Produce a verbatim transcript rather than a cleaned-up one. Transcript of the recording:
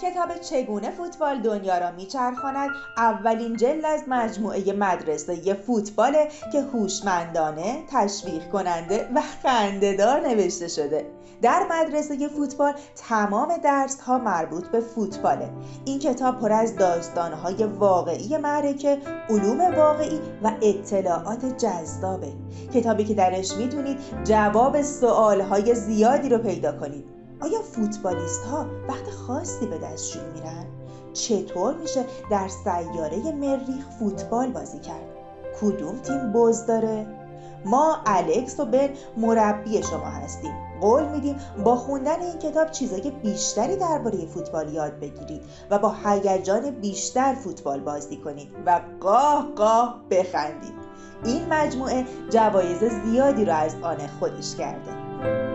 کتاب چگونه فوتبال دنیا را میچرخاند اولین جلد از مجموعه مدرسه فوتباله که هوشمندانه، تشویق کننده و خنده‌دار نوشته شده. در مدرسه فوتبال تمام درس‌ها مربوط به فوتباله. این کتاب پر از داستان‌های واقعی معرکه، علوم واقعی و اطلاعات جذابه. کتابی که درش میتونید جواب سوال‌های زیادی رو پیدا کنید. آیا فوتبالیست‌ها وقت خاصی به دستشون میرن؟ چطور میشه در سیاره مریخ فوتبال بازی کرد؟ کدوم تیم بز داره؟ ما الکس و بن مربی شما هستیم. قول میدیم با خوندن این کتاب چیزای بیشتری درباره فوتبال یاد بگیرید و با هیجان بیشتر فوتبال بازی کنید و قاه قاه بخندید. این مجموعه جوایز زیادی رو از آن خودش کرده.